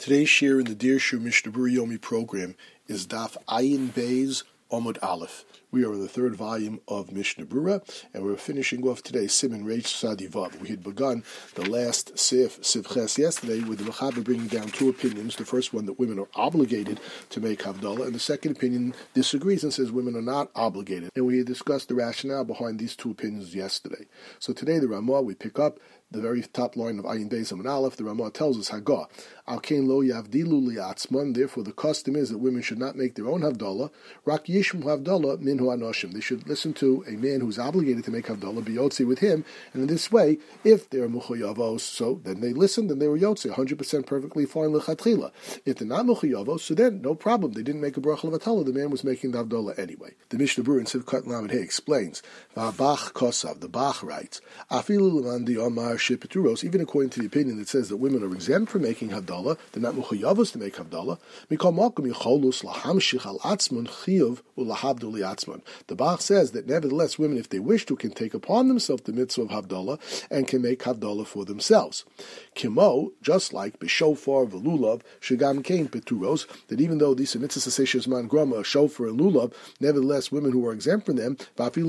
Today's share in the Dear Shur Mishnah Berurah Yomi program is Daf Ayin Beis Amud Aleph. We are in the third volume of Mishnah Berurah, and we're finishing off today Siman Reish Sadi Vav. We had begun the last Sif Ches yesterday with the Mechaber bringing down two opinions. The first one, that women are obligated to make Havdalah, and the second opinion disagrees and says women are not obligated. And we had discussed the rationale behind these two opinions yesterday. So today the Ramah, we pick up the very top line of Ayin Beis Amud Aleph. The Ramah tells us, Hagah, Al Kein Lo Yavdilu Li'atzman, therefore the custom is that women should not make their own Havdalah, Rak Yishmu Havdalah Minhu Anoshim. They should listen to a man who's obligated to make Havdalah, be Yotzi with him, and in this way, if they're Muchayavos, so then they listened and they were Yotzi, 100% perfectly fine L'chatchila. If they're not Muchayavos, so then, no problem, they didn't make a Bracha Levatala, the man was making the Havdalah anyway. The Mishnah Berurah in Sivkat Lamed Hey explains, V'abach Kosav, the Bach writes, Afilu L'mandi Omar Shipeturos, even according to the opinion that says that women are exempt from making Havdalah, they're not Muchayavos to make Havdalah, Mikol Malkum Yicholus Lahamshich Al Atzman Chiyuv Ulahavdu Liatzman. The Bach says that nevertheless women, if they wish to, can take upon themselves the mitzvah of Havdalah and can make Havdalah for themselves. Kimo, just like B'shofar V'lulav Shagam Kain Peturos, that even though these mitzvahs Seshes Man Grama, Shofar and Lulav, nevertheless women who are exempt from them,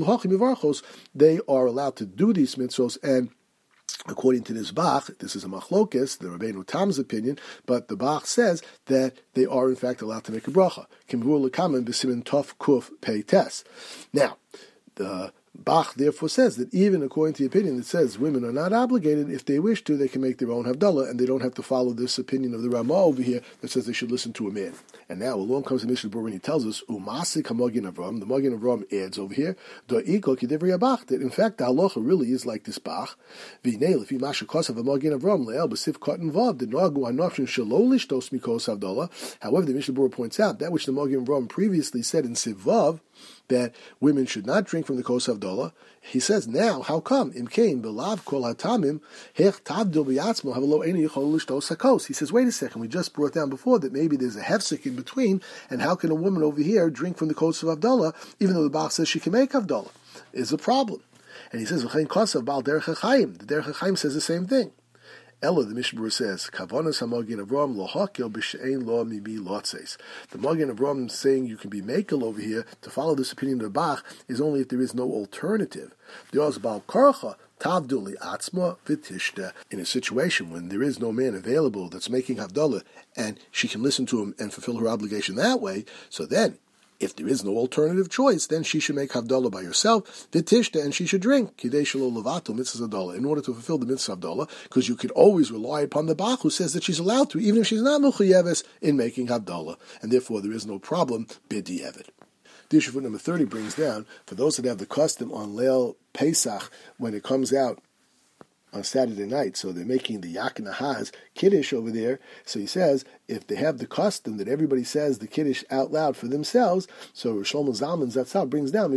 they are allowed to do these mitzvahs. And according to this Bach, this is a machlokes, the Rabbeinu Tam's opinion, but the Bach says that they are in fact allowed to make a bracha. Kimvur lekamen b'simin tov kuf pei tes. Now, the Bach therefore says that even according to the opinion that says women are not obligated, if they wish to, they can make their own Havdalah, and they don't have to follow this opinion of the Ramah over here that says they should listen to a man. And now along comes the Mishnah Berurah and he tells us, Umasik HaMagin Avram, the Magin Avram adds over here, Do'iko K'divri Bach, that in fact the halacha really is like this Bach. V'nei lefi masha kosav HaMagin Avram le'el b'sif cotton vav, the nagu hanafshin shelo lishtos mikos Havdalah. However, the Mishnah Berurah points out that which the Magin Avram previously said in Siv Vav, that women should not drink from the kos Havdalah. He says now, how come? Im kain belav kol hatamim hech tavdil biyatzmo havelo eni yichol lishtos hakos. He says, wait a second, we just brought down before that maybe there's a hefsek in between, and how can a woman over here drink from the kos of Havdalah, even though the Bach says she can make Havdalah? Is a problem. And he says, v'chein kosav bal derech hachaim. The derech hachaim says the same thing. Ella, the Mishnah Berurah says, Kavanas HaMagin Avram lo hakel b'she'ein lo mimi lotzes. The Magin Avram saying you can be makel over here to follow this opinion of the Bach is only if there is no alternative. Dios bal karcha tavduli atzma v'tishta. In a situation when there is no man available that's making Havdalah and she can listen to him and fulfill her obligation that way, so then if there is no alternative choice, then she should make Havdalah by herself, v'tishta, and she should drink, kidei shelo levato mitzvah Havdalah, in order to fulfill the mitzvah Havdalah, because you could always rely upon the Bach who says that she's allowed to, even if she's not mechuyeves in making Havdalah, and therefore there is no problem b'di'evet. The issue number 30 brings down, for those that have the custom on Leil Pesach, when it comes out on Saturday night, so they're making the Yak Nahaz Kiddush over there. So he says, if they have the custom that everybody says the Kiddush out loud for themselves, so Shlomo Zalman Zatzal brings down,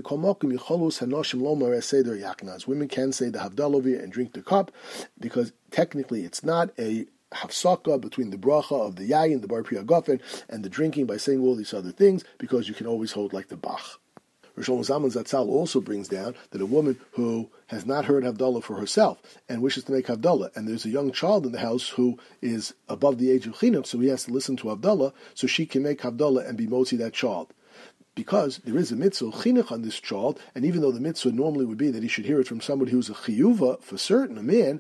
women can say the Havdalah over here and drink the cup, because technically it's not a hafsaka between the bracha of the yayin, the bar priya gofen, and the drinking by saying all these other things, because you can always hold like the Bach. Shlomo Zalman Zatzal also brings down that a woman who has not heard Havdalah for herself and wishes to make Havdalah, and there's a young child in the house who is above the age of chinuch, so he has to listen to Havdalah, so she can make Havdalah and be motzi that child. Because there is a mitzvah chinuch on this child, and even though the mitzvah normally would be that he should hear it from somebody who's a chiyuva, for certain, a man,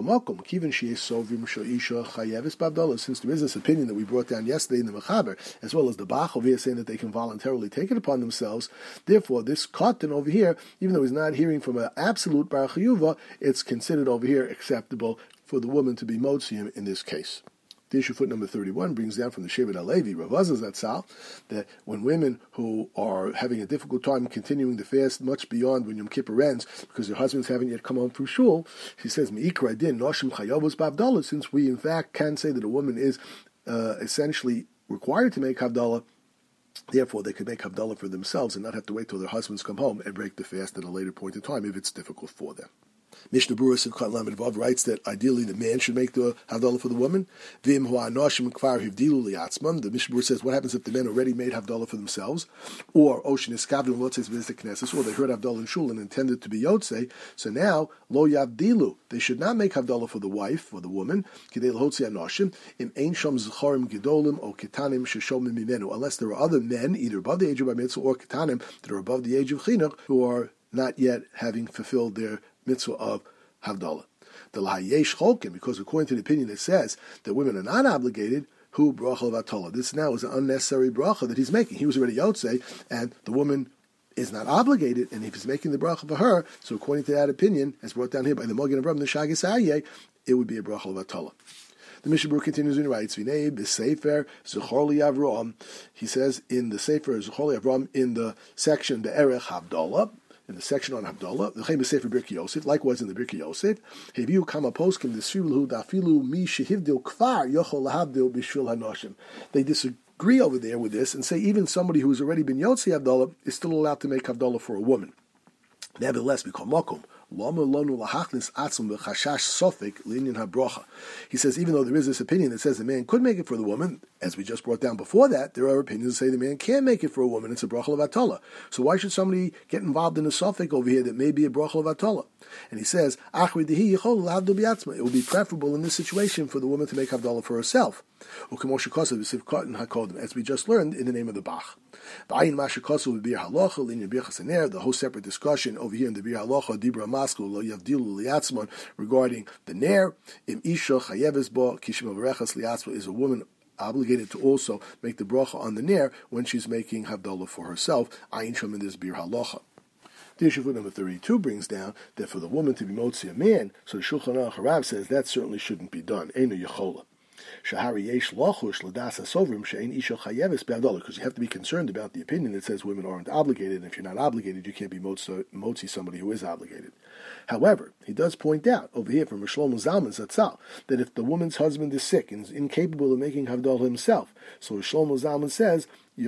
since there is this opinion that we brought down yesterday in the Mechaber, as well as the Bach over here saying that they can voluntarily take it upon themselves, therefore this katan over here, even though he's not hearing from an absolute bar chiyuva, it's considered over here acceptable for the woman to be motzi in this case. The issue foot number 31 brings down from the Shevet HaLevi, Rav Azar Zatzal, that when women who are having a difficult time continuing the fast much beyond when Yom Kippur ends, because their husbands haven't yet come home from shul, she says, Me'ikra din noshim chayavos b'Havdalah, since we in fact can say that a woman is essentially required to make Havdalah, therefore they could make Havdalah for themselves and not have to wait till their husbands come home and break the fast at a later point in time if it's difficult for them. Mishnah Berurah Sivkat Lamed Vav writes that ideally the man should make the Havdalah for the woman. V'im ho'anoshim kvar hivdilu liatzmam. The Mishnah Berurah says, what happens if the men already made Havdalah for themselves? Or Oshin iskavdu lotzes v'izek knesses, or they heard Havdalah in shul and intended to be yotzei. So now, lo yavdilu. They should not make Havdalah for the wife, for the woman, kidei l'hotzi anoshim, im ein shom zechorim gedolim o ketanim sheshomim mimenu. Unless there are other men, either above the age of bar mitzvah or ketanim, that are above the age of chinuch, who are not yet having fulfilled their mitzvah of Havdalah. The Lahayesh Cholkin, because according to the opinion it says that women are not obligated, who bracha of Atolah. This now is an unnecessary bracha that he's making. He was already Yotzei, and the woman is not obligated, and if he's making the bracha for her, so according to that opinion, as brought down here by the Mogen Avraham, the Shagis Aryeh, it would be a bracha of Atolah. The Mishnah Berurah continues and writes, Vinei b'Sefer Zechor li Avram. He says in the Sefer Zechor li Avram, in the section the Erech Havdalah, in the section on Havdalah, the Chem Sefer Birkei Yosef, likewise in the Birkei Yosef, Heviu Kama Poskim Desfilu Dafilu Mi Shehivdil Kfar Yochol Lahavdil Bishvil Hanoshim. They disagree over there with this and say even somebody who has already been Yotzei Havdalah is still allowed to make Havdalah for a woman. Nevertheless, we call Mokum. He says, even though there is this opinion that says the man could make it for the woman, as we just brought down before that, there are opinions that say the man can make it for a woman. It's a bracha of Atolah. So why should somebody get involved in a suffix over here that may be a bracha of Atolah? And he says, it would be preferable in this situation for the woman to make Havdalah for herself. As we just learned in the name of the Bach. The whole separate discussion over here in the Bir Halacha, Dibra Masku, Lo Yavdilu Liatzmon, regarding the Ner, Im Isha Chayeves Bo, Kishim Avarechas Liatzmon, is a woman obligated to also make the bracha on the Ner when she's making Havdalah for herself, Ayin Shom in this Bir Halacha. The issue for number 32 brings down that for the woman to be motzi a man, so the Shulchan Aruch Harav says that certainly shouldn't be done. Einu Yechola. Because you have to be concerned about the opinion that says women aren't obligated, and if you're not obligated, you can't be motzi somebody who is obligated. However, he does point out over here from Shlomo Zalman Zatzal that if the woman's husband is sick and is incapable of making Havdalah himself, so Shlomo Zalman says,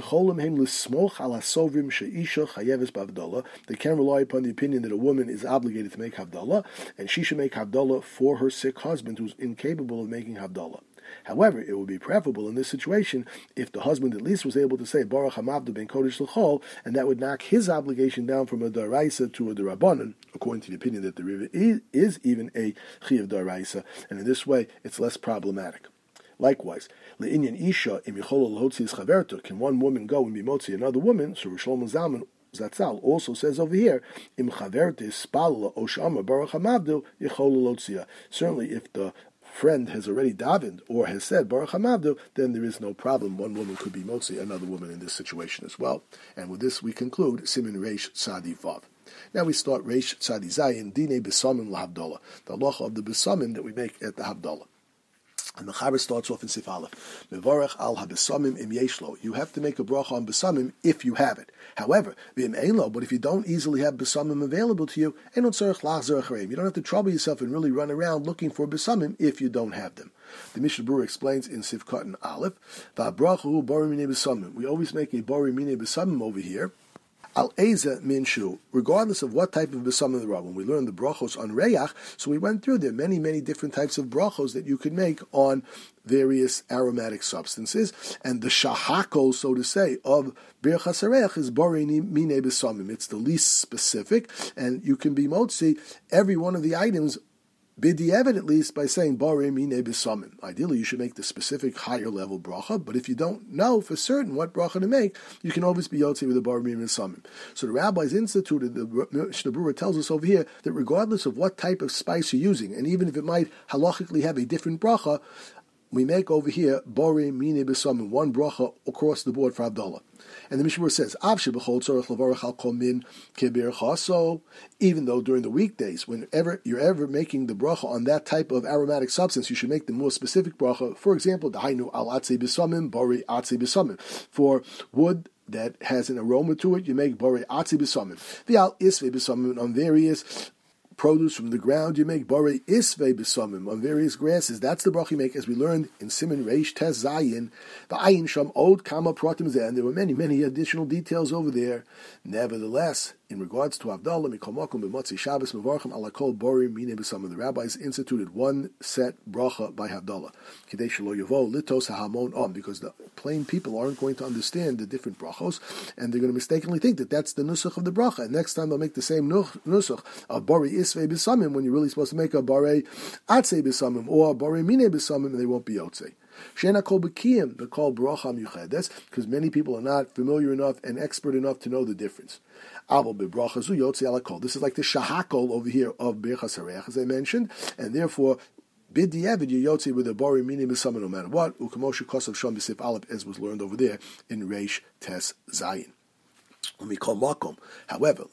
they can rely upon the opinion that a woman is obligated to make Havdalah, and she should make Havdalah for her sick husband who's incapable of making Havdalah. However, it would be preferable in this situation if the husband at least was able to say Baruch Hamavdu ben Kodesh L'chol, and that would knock his obligation down from a Daraisa to a Darabanan, according to the opinion that there is even a Chiyav Daraisa, and in this way it's less problematic. Likewise, Le'inyan Isha im Yichol L'hotzi's Chaverta, can one woman go and be motzi another woman? So Shlomo Zalman Zatzal also says over here, Im Chavertis Spalala Oshama Baruch Hamavdu Yichol L'hotzia. Certainly, if the friend has already davened or has said Baruch Hamavdu, then there is no problem. One woman could be motzi another woman in this situation as well. And with this we conclude Siman Reish Tzadi Vav. Now we start Reish Tzadi Zayin, Dine Besamim LaHavdalah, the halacha of the Besamim that we make at the Havdalah. And the Chaber starts off in Sif Aleph. Mevarech al habesamim im yeshlo. You have to make a bracha on besamim if you have it. However, v'im eilo, but if you don't easily have besamim available to you, you don't have to trouble yourself and really run around looking for besamim if you don't have them. The Mishnah Berurah explains in Sif Katan Aleph, v'abrachu bari minei besamim. We always make a bari minei besamim over here. Al Eza Minshu, regardless of what type of besamim there are. When we learned the brachos on Reyach, so we went through there many different types of brachos that you could make on various aromatic substances, and the shahakol, so to say, of Birchas Hareyach is Borini Mine Besamim. It's the least specific, and you can be motzi every one of the items b'di'evet at least by saying Bari Mine Besamim. Ideally, you should make the specific higher level bracha, but if you don't know for certain what bracha to make, you can always be yotzi with the Bari Mine Besamim. So the rabbis instituted, the Mishnah Berurah tells us over here, that regardless of what type of spice you're using, and even if it might halachically have a different bracha, we make over here Bari Mine Besamim, one bracha across the board for Havdalah. And the Mishnah says, even though during the weekdays, whenever you're ever making the bracha on that type of aromatic substance, you should make the more specific bracha. For example, Dahainu al atzi besamim, bari atzi besamim. For wood that has an aroma to it, you make bari atzi besamim. The al isve besamim on various produce from the ground, you make Bari Isvei B'Samim on various grasses. That's the bracha you make, as we learned in Siman Reish Tes Zayin, the Ayin Sham Od Kama Pratim Zeh, and there were many additional details over there. Nevertheless, In regards to Havdalah, Mikol Makom b'Motzi Shabbos Mevarchim ala kol borim mine b'samim. The rabbis instituted one set bracha by Havdalah. Kidei shelo yavo litos hahamon om, because the plain people aren't going to understand the different brachos, and they're going to mistakenly think that that's the nusach of the bracha. And next time they'll make the same nusach of bori isvei b'samim when you're really supposed to make a bori atzei b'samim or a bori mine b'samim, and they won't be yotzei. Shena kol b'kiyim, the kol bracha myuchedes, because many people are not familiar enough and expert enough to know the difference. Aval bebracha zu yotzi ala kol. This is like the shahakol over here of Birchas Hareach, as I mentioned, and therefore b'diavad you yotzi with a bori mini b'samim no matter what. U'kamoshe kosav shon b'sif aleph, as was learned over there in Reish Tes Zayin. However,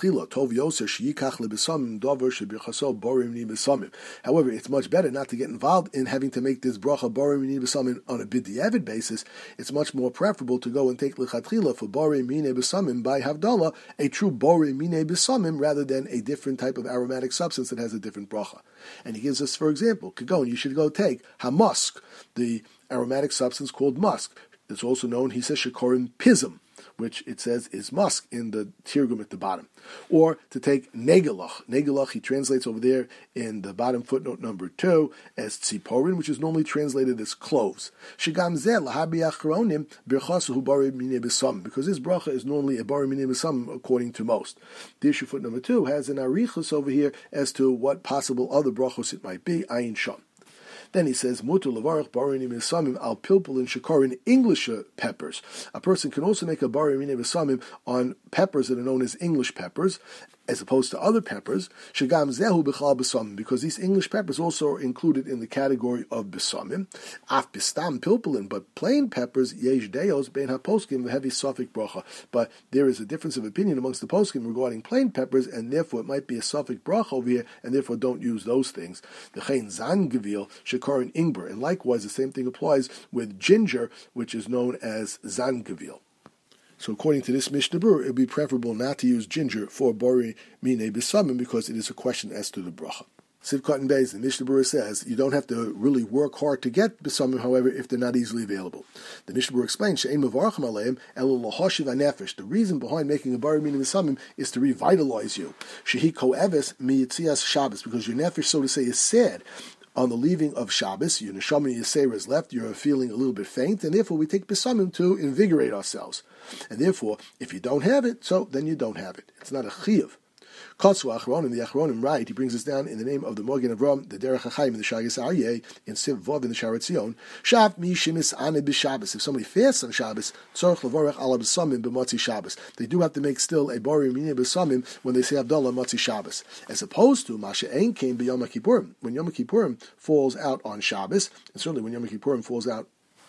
however, it's much better not to get involved in having to make this bracha borim mine b'samim on a b'diavad basis. It's much more preferable to go and take lechatchila for borim mine b'samim by Havdalah, a true borim mine b'samim, rather than a different type of aromatic substance that has a different bracha. And he gives us, for example, you should go take hamusk, the aromatic substance called musk. It's also known, he says, shekorim pism, which it says is musk in the Tirgum at the bottom. Or to take negelach. Negelach, he translates over there in the bottom footnote number 2 as tziporin, which is normally translated as cloves. Shigam zeh lahabi achronim birchasu bari mine b'samim, because this bracha is normally a bari mine b'samim according to most. The issue footnote number 2 has an arichus over here as to what possible other brachos it might be, ayin sham. Then he says, Mutu levarach barim b'samim al pilpul and shekarin English peppers. A person can also make a barim b'samim on peppers that are known as English peppers, as opposed to other peppers, shegam zehu b'chal b'samim, because these English peppers also are included in the category of b'samim. Af b'stam pilpulin, but plain peppers, yesh deos bein haposkim heavy suffix bracha. But there is a difference of opinion amongst the poskim regarding plain peppers, and therefore it might be a suffix bracha over here, and therefore don't use those things. The chein zan gevil shekarin ingber, and likewise the same thing applies with ginger, which is known as zan gevil. So according to this Mishnah Berurah, it would be preferable not to use ginger for bori mine b'samim because it is a question as to the bracha. Sivkot and Beis, the Mishnah Berurah says you don't have to really work hard to get b'samim, however, if they're not easily available. The Mishnah Berurah explains she'ein mevarchim aleim elo lahoshiv hanefesh. The reason behind making a bori mine b'samim is to revitalize you. Shehi ko'eves miyitzias Shabbos, because your nefesh, so to say, is sad. On the leaving of Shabbos, your neshama yisera is left, you're feeling a little bit faint, and therefore we take b'samim to invigorate ourselves. And therefore, if you don't have it, so then you don't have it. It's not a chiyuv. Kotsu Achronim, the Achronim write, he brings us down in the name of the Mogen Avram, the Derech HaChaim, in the Shagis Aryeh, in Siv Vov, in the Sharet Zion, Shav mi shimis ane b'Shabbos. If somebody fasts on Shabbos, tzorch levorech ala b'samim b'motzi Shabbos. They do have to make still a bori mineh b'samim when they say Havdalah motzi Shabbos, as opposed to Masha Ein came b'Yom Kippurim. When Yom Kippurim falls out on Shabbos, and certainly when Yom Kippurim falls out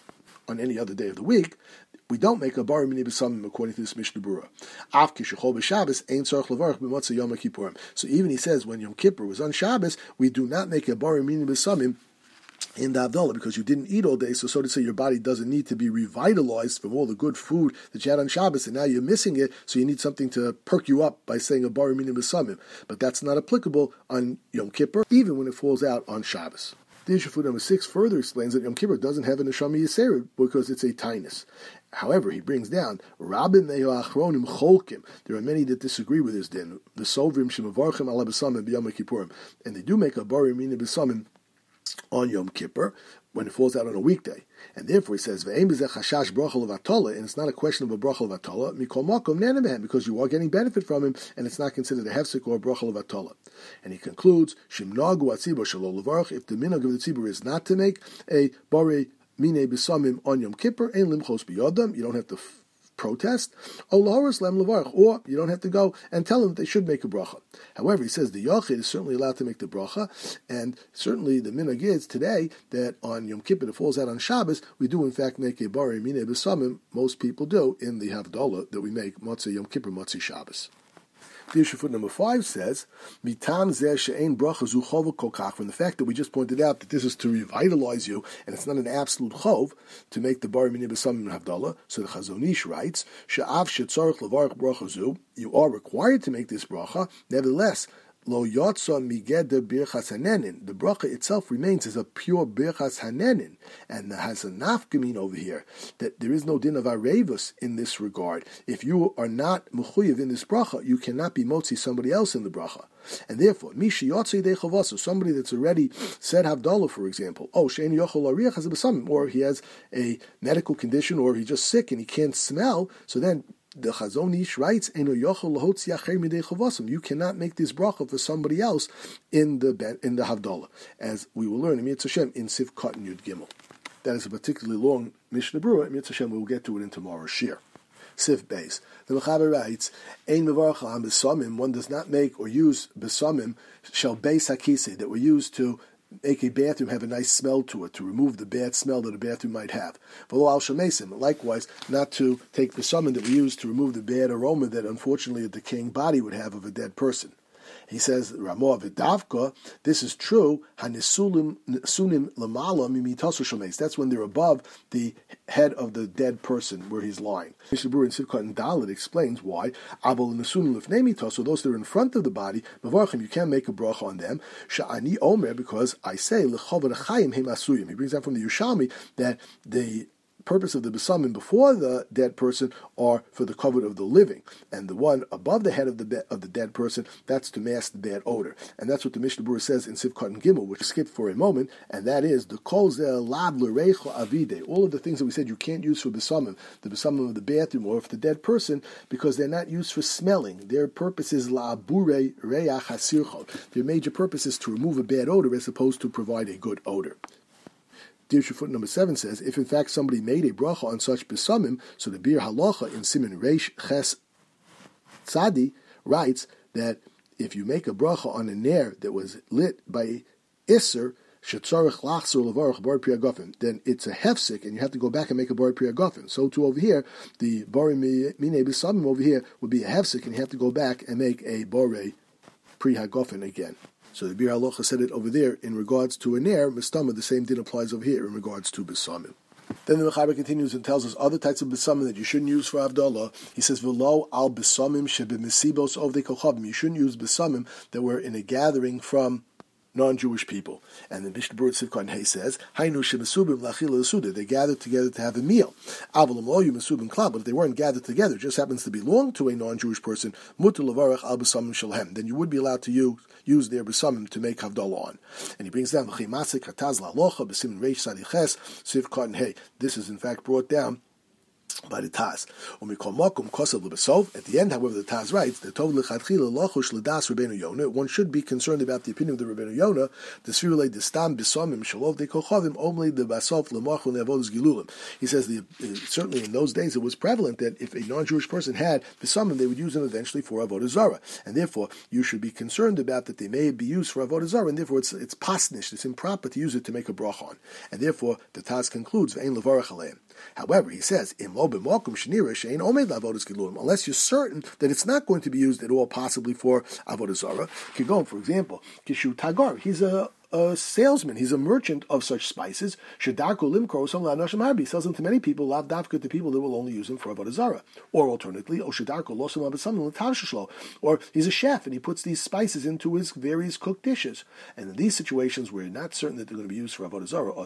on any other day of the week, we don't make a bari mini b'samim according to this Mishnah Berurah. Av kishachol b'Shabbos ein tzarich levarach b'motzei Yom Kippurim. So even he says when Yom Kippur was on Shabbos, we do not make a bari mini b'samim in the Havdalah, because you didn't eat all day, so to say your body doesn't need to be revitalized from all the good food that you had on Shabbos, and now you're missing it, so you need something to perk you up by saying a bari mini b'samim. But that's not applicable on Yom Kippur, even when it falls out on Shabbos. The issue food number 6 further explains that Yom Kippur doesn't have a neshama yisera because it's a tainus. However, he brings down Rabin Meyo Achronim Cholkim. There are many that disagree with this din. The Sovrim Shemavarchim Ala B'Samim B'Yom Kippurim, and they do make a bari mini b'samim on Yom Kippur when it falls out on a weekday. And therefore he says, Ve'em b'zeh chashash bracha levatala, and it's not a question of a bracha levatala, mikol makom nenemehem, because you are getting benefit from him, and it's not considered a hefsek or a bracha levatala. And he concludes, Shimnagu atzibur shelo levarach, if the minhag of the tzibur is not to make a bari mine b'samim on Yom Kippur, ein limchos b'yodam, you don't have to protest, or you don't have to go and tell them that they should make a bracha. However, he says the Yachid is certainly allowed to make the bracha, and certainly the minhag is today that on Yom Kippur it falls out on Shabbos, we do in fact make a bari mine b'samim, most people do, in the Havdalah that we make Motzei Yom Kippur, Motzei Shabbos. The issue foot number 5 says, Mitam zeh she'ein bracha zu chov kokach, from the fact that we just pointed out that this is to revitalize you, and it's not an absolute chov to make the bari mini b'samim Havdalah. So the Chazon Ish writes, she'av she'tzarich levarach bracha zu, you are required to make this bracha, nevertheless, lo yotza migeder birchas hanenin. The bracha itself remains as a pure birchas hanenin, and has a nafkamin over here that there is no din of arevus in this regard. If you are not mechuyev in this bracha, you cannot be motzi somebody else in the bracha. And therefore, mishi yotzi de chavasu, somebody that's already said havdalah, for example, shein yochol ariach has a besamim, or he has a medical condition, or he's just sick and he can't smell, so then the Chazon Ish writes, you cannot make this bracha for somebody else in the Havdalah, as we will learn in Mitzvah Hashem in Sif Katan Yud Gimel. That is a particularly long Mishnah Berurah. In Mitzvah Hashem, we will get to it in tomorrow's shir. Sif Beis. The Mechaber writes, Ein mevarach al besamim, one does not make or use besamim shall beis hakisi, that were used to make a bathroom have a nice smell to it, to remove the bad smell that a bathroom might have. Likewise, not to take the besamim that we use to remove the bad aroma that unfortunately a decaying body would have of a dead person. He says, Ramah v'davka, this is true, hanisunim lamala mimitasu shomes. That's when they're above the head of the dead person where he's lying. Mishnah Berurah in Sivkot and Dalet explains why. Abel nisunim lifnei mitasu, those that are in front of the body, mavarchim, you can't make a bracha on them. Sha'ani omer, because I say, l'chavad achayim hem asuyim. He brings that from the Yerushalmi that the purpose of the besamim before the dead person are for the cover of the living, and the one above the head of the dead person, that's to mask the bad odor, and that's what the Mishnah Berurah says in Sivkot and Gimel, which skipped for a moment, and that is the kol zeh lav l'reicha avide. All of the things that we said you can't use for besamim, the besamim of the bathroom or for the dead person, because they're not used for smelling. Their purpose is la'abure reach hasirchot. Their major purpose is to remove a bad odor as opposed to provide a good odor. Dirshu foot number 7 says, if in fact somebody made a bracha on such besamim, so the Bir Halacha in Siman Reish Ches Tzadi writes that if you make a bracha on a ner that was lit by Isser, shetzarech lachzor levarach bar pri hagafim, then it's a hefsek, and you have to go back and make a bar pri hagafim. So too over here, the bar mine besamim over here would be a hefsek, and you have to go back and make a bar pri hagafim again. So the Bir Halacha said it over there in regards to a ner, mistama, the same thing applies over here in regards to besamim. Then the Mechaber continues and tells us other types of besamim that you shouldn't use for Havdalah. He says, "V'lo al besamim shebemisibos of the kochavim." You shouldn't use besamim that were in a gathering from non-Jewish people. And the Mishnah Berurah Sivkot and Hay says, "Hainu shemesubim lachila l'suda." They gathered together to have a meal. Avalim loyu mesubim klal. But if they weren't gathered together, it just happens to belong to a non-Jewish person, mutar levarach al besamim shalhem. Then you would be allowed to use their besamim to make Havdalah on. And he brings down v'chimasik hataz la'alocha b'simin reish sadiches Sivkot and Hay. This is in fact brought down by the Taz. At the end, however, the Taz writes that one should be concerned about the opinion of the Rabbeinu Yonah. He says certainly in those days it was prevalent that if a non-Jewish person had besamim, they would use them eventually for avodah zarah, and therefore you should be concerned about that they may be used for avodah zarah, and therefore it's pasnish, it's improper to use it to make a bracha on, and therefore the Taz concludes However, he says, unless you're certain that it's not going to be used at all, possibly for avodah zarah. Kigon, for example, Kishu Tagar, he's a salesman, he's a merchant of such spices. He sells them to many people, lav dafka to people that will only use them for avodah zarah. Or alternatively, or he's a chef and he puts these spices into his various cooked dishes. And in these situations, we're not certain that they're going to be used for avodah zarah.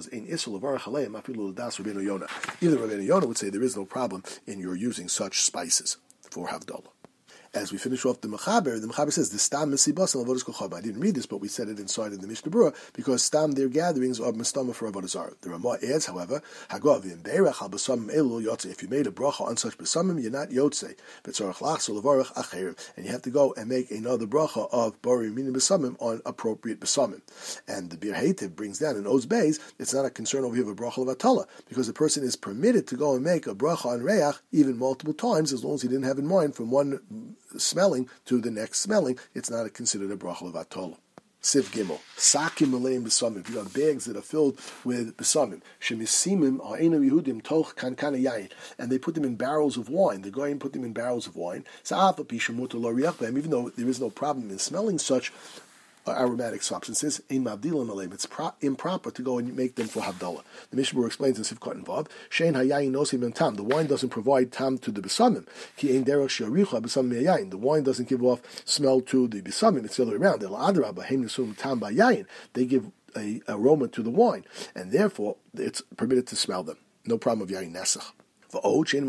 Either Rabbeinu Yonah would say there is no problem in your using such spices for Havdalah. As we finish off the Mechaber says, the Stam Mesibas and Avodas Kochab. I didn't read this, but we said it inside in the Mishnah Berurah, because Stam, their gatherings are Mestama for Avodah Zarah. The Ramah adds, however, Hagav in Beirach al Besamim Elu Yotze. If you made a bracha on such Besamim, you're not Yotze. V'tzarach lachzor levarach acherim. And you have to go and make another bracha of Bari Minim Besamim on appropriate Besamim. And the Bir Heitiv brings down in Oz Beis, it's not a concern over here of a bracha of Atala, because the person is permitted to go and make a bracha on Reach even multiple times, as long as he didn't have in mind from one smelling to the next smelling, it's not considered a bracha of Atola. Siv Gimel, Sakim Aleim Besamim. You have bags that are filled with Besamim. Shemisimim Ha'enu Yehudim Toch Kankana Yayin. And they put them in barrels of wine. The Goyim put them in barrels of wine. Even though there is no problem in smelling such aromatic substances. It's improper to go and make them for Havdalah. The Mishnah explains in Sivkot and Vav, Shein hayayin nosim and tam. The wine doesn't provide tam to the besamim. Ki ein derech she'aricha besamim yayin. The wine doesn't give off smell to the besamim. It's the other way around. El adrabah heim nesum tam bayayin. They give a aroma to the wine, and therefore it's permitted to smell them. No problem of yayin nesach. When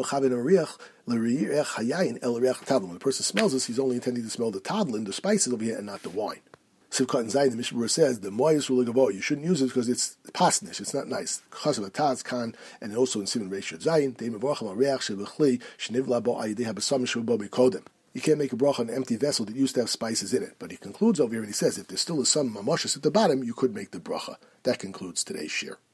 the person smells this, he's only intending to smell the tadlin, the spices over here, and not the wine. Sivkot and Zayin, the Mishnah says, the moyes ruligavo, you shouldn't use it because it's pasnish, it's not nice. Chasav ataz kan, and also in Siman Reish Zayin, they mevorcham areach shebechli shenivla bo ayidei habasam shebo bekodem. You can't make a bracha on an empty vessel that used to have spices in it. But he concludes over here and he says, if there still is some mamoshes at the bottom, you could make the bracha. That concludes today's shir.